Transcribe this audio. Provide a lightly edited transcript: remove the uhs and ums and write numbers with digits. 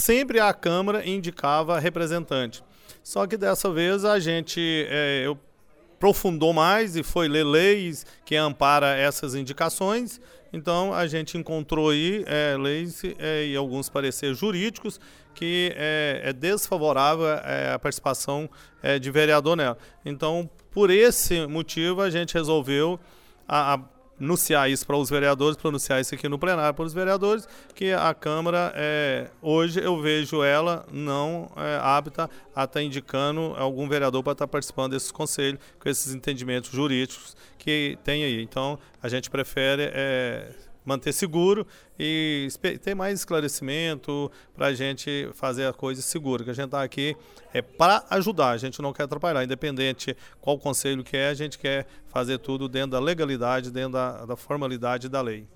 sempre a Câmara indicava representante. Só que dessa vez a gente eu aprofundou mais e foi ler leis que ampara essas indicações. Então a gente encontrou aí leis e alguns pareceres jurídicos que é desfavorável a participação de vereador nela. Então, por esse motivo, a gente resolveu anunciar isso para os vereadores, pronunciar isso aqui no plenário para os vereadores, que a Câmara, hoje eu vejo ela não apta a estar indicando algum vereador para estar participando desses conselhos, com esses entendimentos jurídicos que tem aí. Então, a gente prefere manter seguro e ter mais esclarecimento para a gente fazer a coisa segura, que a gente está aqui para ajudar, a gente não quer atrapalhar, independente qual conselho que a gente quer fazer tudo dentro da legalidade, dentro da formalidade da lei.